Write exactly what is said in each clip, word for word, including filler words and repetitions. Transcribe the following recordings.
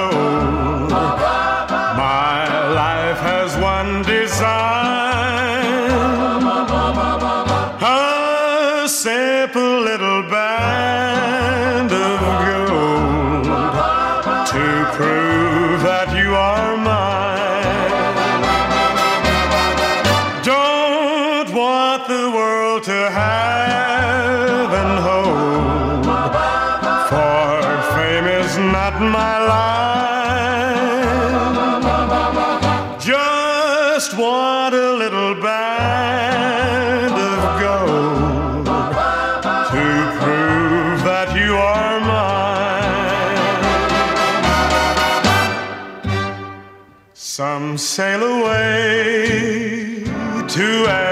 gold. My life has one design, a simple little band of gold to prove that you are mine. Don't want the world to have and hold, for fame is not my line. Just want a little band of gold to prove that you are mine. Some sail away to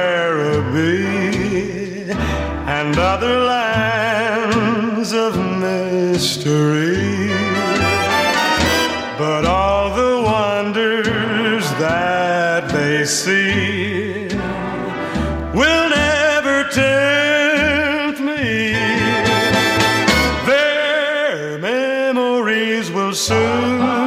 Araby and other lands of mystery, but all the wonders that they see will never tempt me. Their memories will soon